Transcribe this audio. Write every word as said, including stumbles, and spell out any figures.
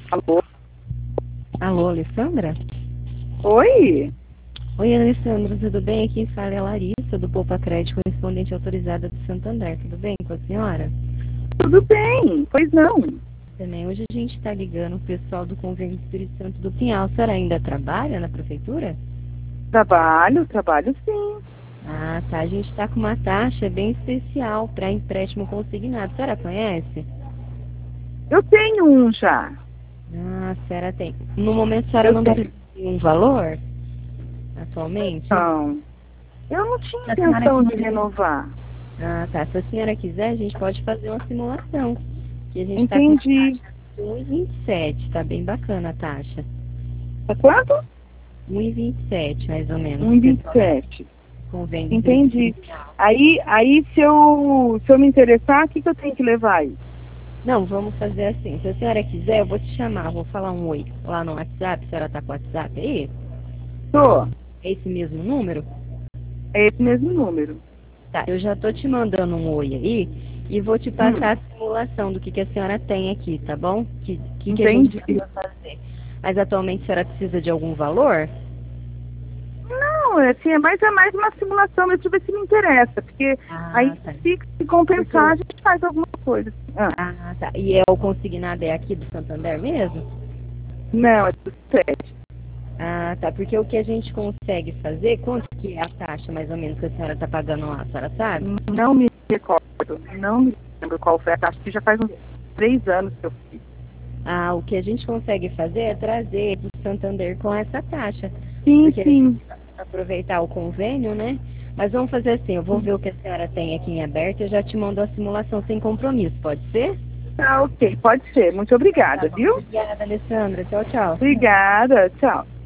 Alô? Alô, Alessandra? Oi? Oi, Alessandra, tudo bem? Aqui fala é a Larissa, do Poupa Crédito, correspondente autorizada do Santander. Tudo bem com a senhora? Tudo bem, pois não. Também hoje a gente está ligando o pessoal do Convênio Espírito Santo do Pinhal. A senhora ainda trabalha na prefeitura? Trabalho, trabalho sim. Ah, tá. A gente está com uma taxa bem especial para empréstimo consignado. A senhora conhece? Eu tenho um já. Ah, a senhora tem. No momento a senhora Eu não tenho. precisa de um valor? Atualmente? Não, eu não tinha Se a senhora intenção de quiser. renovar. Ah, tá. Se a senhora quiser, a gente pode fazer uma simulação. Que a gente está com uma Entendi. taxa de um e vinte e sete. Está bem bacana a taxa. É quanto? um e vinte e sete, mais ou menos. um e vinte e Pessoal, sete. convênio de Entendi. especial. Aí, aí se, eu, se eu me interessar, o que, que eu tenho que levar aí? Não, vamos fazer assim. Se a senhora quiser, eu vou te chamar. Vou falar um oi lá no WhatsApp. A senhora está com o WhatsApp aí? Tô. É esse mesmo número? É esse mesmo número. Tá, eu já tô te mandando um oi aí e vou te Hum, passar a simulação do que, que a senhora tem aqui, tá bom? Que, que, que a gente entendi. precisa fazer. Mas atualmente a senhora precisa de algum valor? Não, é assim, é mais, é mais uma simulação, mas deixa eu ver se me interessa, porque Ah, aí tá. se, se compensar, a gente faz alguma coisa. Ah, Ah, tá. E é o consignado é aqui do Santander mesmo? não, é do sete. Ah, tá. Porque o que a gente consegue fazer, quanto que é a taxa mais ou menos que a senhora tá pagando lá, a senhora sabe? Não me recordo, não me lembro qual foi a taxa, que já faz uns três anos que eu fiz. Ah, o que a gente consegue fazer é trazer do Santander com essa taxa. Sim, Porque a gente sim. vai aproveitar o convênio, né? Mas vamos fazer assim, eu vou ver o que a senhora tem aqui em aberto e eu já te mando a simulação sem compromisso, pode ser? Tá, ok, pode ser. Muito Tá obrigada, bom. viu? Obrigada, Alessandra. Tchau, tchau. Obrigada, tchau.